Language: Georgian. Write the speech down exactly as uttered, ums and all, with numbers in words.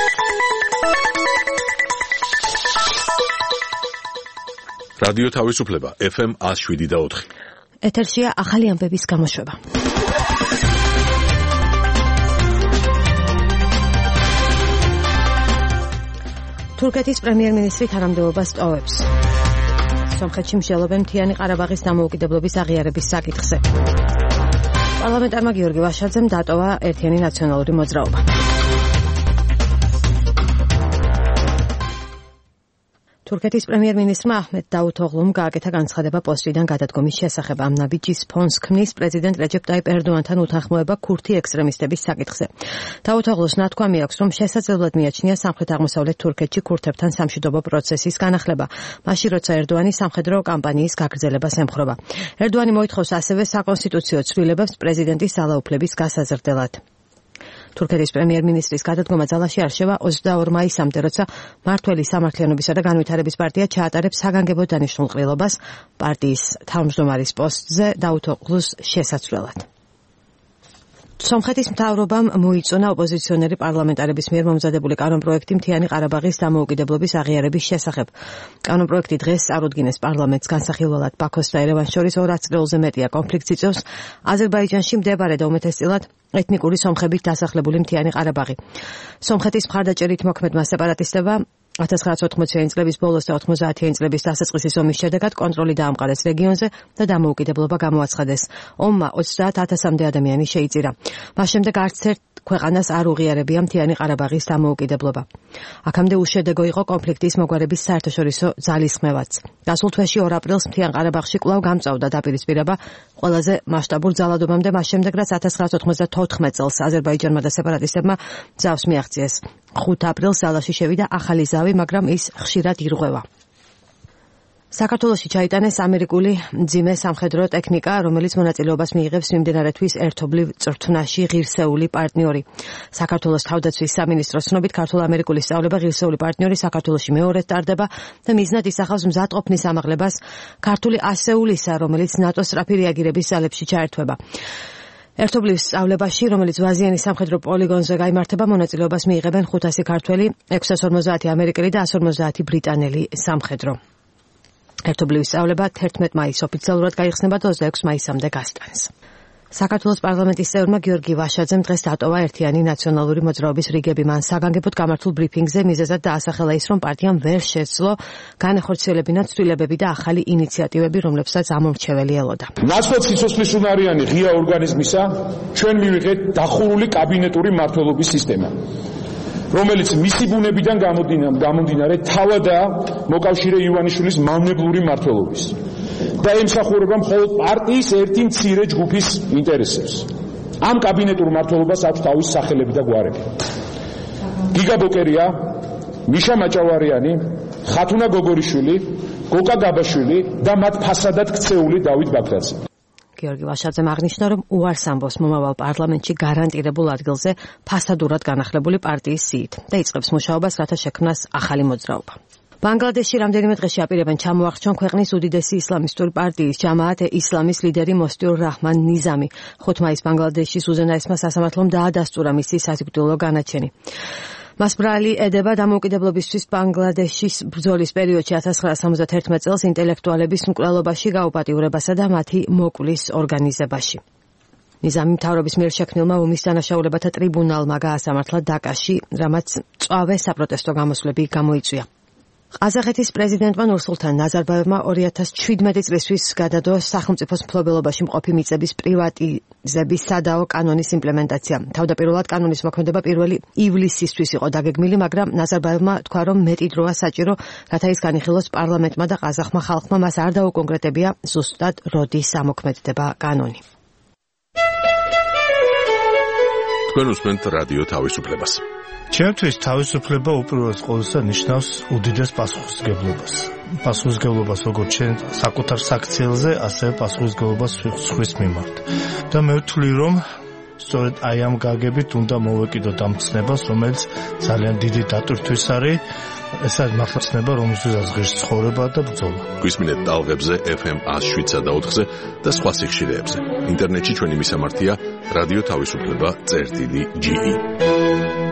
რადიო თავისუფლება ეფ ემ one oh seven და four. ეთერშია ახალი ამბების გამოშვება. თურქეთის პრემიერ-მინისტრი თანამდებობას ტოვებს. სომხეთში მსჯელობენ მთიანი ყარაბაღის დამოუკიდებლობის აღიარების საკითხზე. პარლამენტარმა გიორგი ვაშაძემ დატოვა ერთიანი ნაციონალური მოძრაობა. თურქეთის პრემიერ-მინისტრმა აჰმედ დაუთოღლუმ გააკეთა განცხადება პოსტიდან გადადგომის შესახებ. ამ ნაბიჯის ფონს ქმნის პრეზიდენტ რეჯეპ ტაიპ ერდოანთან უთანხმოება ქურთი ექსტრემისტების საკითხზე. დაუთოღლუს ნათქვამი აქვს, რომ შესაძლებლად მიაჩნია სამხრეთ-აღმოსავლეთ თურქეთში ქურთებთან სამშვიდობო პროცესის განახლება, მაშინ როცა ერდოანი სამხედრო კამპანიის გაგრძელებას ემხრობა. ერდოანი მოითხოვს ასევე საკონსტიტუციო ცვლილებებს პრეზიდენტის ძალაუფლების გასაზრდელად. თურქეთის პრემიერ-მინისტრის გადადგომა ძალაში არჩევა ოცდაორ მაისამდე, როცა მართველი სამართლიანობისა და განვითარების პარტია ჩაატარებს საგანგებო დანიშნულ ყრილობას პარტიის თავმჯდომარის პოსტზე დაუთოღლუს შესაცვლელად. სომხეთის მთავრობამ მოიწონა ოპოზიციონერი პარლამენტარების მიერ მომზადებული კანონპროექტი მთიანი ყარაბაღის დამოუკიდებლობის აღიარების შესახებ. კანონპროექტი დღეს წარუდგინეს პარლამენტს. განსახილველად ბაქოს და ერევანს შორის ორ ათწლეულზე მეტია კონფლიქტს იწვევს აზერბაიჯანში მდებარე და უმეტესწილად ეთნიკური სომხებით დასახლებული მთიანი ყარაბაღი. სომხეთის მხარდაჭერით მოქმედმა სეპარატისტებმა one thousand nine hundred ninety წლების ბოლოს და ninety წლების დასაწყისის ომის შედეგად კონტროლი დაამყარეს რეგიონზე და დამოუკიდებლობა გამოაცხადეს. ომმა ოცდაათ ათასამდე ადამიანი შეიწირა. მას შემდეგ არც ერთ ქვეყანას არ უღიარებია მთიანი ყარაბაღის დამოუკიდებლობა. აქამდე უშედეგო იყო კონფლიქტის მოგვარების საერთაშორისო ძალისხმევაც. გასულ თვეში ორ აპრილს მთიან ყარაბაღში კვლავ გამწვავდა დაპირისპირება ყველაზე მასშტაბურ ძალადობამდე, მას შემდეგ რაც one thousand nine hundred ninety-four წელს აზერბაიჯანმა და სეპარატისტებმა ძავს მიაღწიეს. ხუთ აპრილს ძალაში შევიდა ახალი ზავი, მაგრამ ის ხშირად ირღვევა. საქართველოში ჩაიტანეს ამერიკული მძიმე სამხედრო ტექნიკა, რომელიც მონაწილეობას მიიღებს მიმდინარე თვის ერთობლივ წრთვნაში ღირსეული პარტნიორი. საქართველოს თავდაცვის სამინისტროს ცნობით, ქართულ-ამერიკული სწავლება ღირსეული პარტნიორი საქართველოში მეორედ ტარდება და მიზნად ისახავს მზადყოფნის ამაღლებას ქართული ასეულისა, რომელიც ნატოს სწრაფი რეაგირების ძალებში ჩაერთვება. ერთობლივ სწავლებაში, რომელიც ვაზიანის სამხედრო პოლიგონზე გაიმართება, მონაწილეობას მიიღებენ ხუთასი ქართველი, ექვსას ორმოცდაათი ამერიკელი და εκατს ორმოცდაათი ბრიტანელი სამხედრო. ერთობლივი სწავლება თერთმეტ მაისს ოფიციალურად გაიხსნება და ოცდაექვსი მაისამდე გასტანს. საქართველოს პარლამენტის წევრმა გიორგი ვაშაძემ დღეს დატოვა ერთიანი ნაციონალური მოძრაობის რიგები. მან საგანგებოდ გამართულ ბრიფინგზე მიზეზად დაასახელა ის, რომ პარტიამ ვერ შეძლო განახორციელებინა ცვლილებები და ახალი ინიციატივები, რომლებსაც ამორჩეველი ელოდა. ნაცვლად სიცოცხლის უნარიანი ღია ორგანიზმისა ჩვენ მივიღეთ დახურული კაბინეტური მმართველობის სისტემა, რომელიც მისი ბუნებიდან გამომდინარე თავადაა მოკავშირე ივანიშვილის მავნებლური მმართველობის და ემსახურება მხოლოდ პარტიის ერთი მცირე ჯგუფის ინტერესებს. ამ კაბინეტურ მმართველობას აქვს თავისი სახელები და გვარები. გიგა ბოკერია, მიშა მაჭავარიანი, ხათუნა გოგორიშვილი, გოკა გაბაშვილი და მათ ფასადად ქცეული დავით ბაქრაძე. გიორგი ვაშაძემ აღნიშნა, რომ უარს ამბობს მომავალ პარლამენტში გარანტირებულ ადგილზე ფასადურად განახლებული პარტიის სიით და იწყებს მუშაობას, რათა შექმნას ახალი მოძრაობა. ბანგლადეშში რამდენიმე დღეში აპირებენ ჩამოახჩონ ქვეყნის უდიდესი ისლამისტური პარტიის ჯამაათ ისლამის ლიდერი მოსტიურ რაჰმან ნიზამი. ხუთ მაისს ბანგლადეშის უზენაესმა სასამართლომ დაადასტურა მისი სასიკვდილო განაჩენი. მას ბრალი ედება დამოუკიდებლობისთვის ბანგლადეშის ბრძოლის პერიოდში one thousand nine hundred seventy-one წელს ინტელექტუალების მკვლელობაში გაუპატიურებასა და მათი მოკვლის ორგანიზებაში. ნიზამი მთავრობის მიერ შექმნილმა ომის დანაშაულებათა ტრიბუნალმა გაასამართლა დაკაში, რამაც მწვავე საპროტესტო გამოსვლები გამოიწვია. ყაზახეთის პრეზიდენტმა ნურსულთან ნაზარბაევმა two thousand seventeen წლისთვის გადადო სახელმწიფოს მფლობელობაში მყოფი მიწების პრივატიზების სადაო კანონის იმპლემენტაცია. თავდაპირველად კანონის მოქმედება პირველი ივლისისთვის იყო დაგეგმილი, მაგრამ ნაზარბაევმა თქვა, რომ მეტი დროა საჭირო, რათა ის განიხილოს პარლამენტმა და ყაზახმა ხალხმა, მას არ დაუკონკრეტებია ზუსტად როდის ამოქმედდება კანონი. თქვენ უსმენთ რადიო თავისუფლებას. ჩემთვის თავისუფლება უპირველეს ყოვლისა ნიშნავს უდიდეს პასუხისმგებლობას. პასუხისმგებლობას როგორც ჩვენ საკუთარ საქციელზე, ასევე პასუხისმგებლობას სხვის მიმართ. და მე ვთვლი, რომ სწორედ აი ამ გაგებით უნდა მოვეკიდოთ ამ ცნებას, რომელიც ძალიან დიდი დატვირთვის არის. ეს არის მართლა ცნება, რომელსაც ღირს ცხოვრება და ბრძოლა. გვისმინეთ ტალღებზე ეფ ემ one oh seven და four-ზე და სხვა სიხშირეებზე. ინტერნეტში ჩვენი მისამართია რადიო თავისუფლება წერტილი ჯი ი.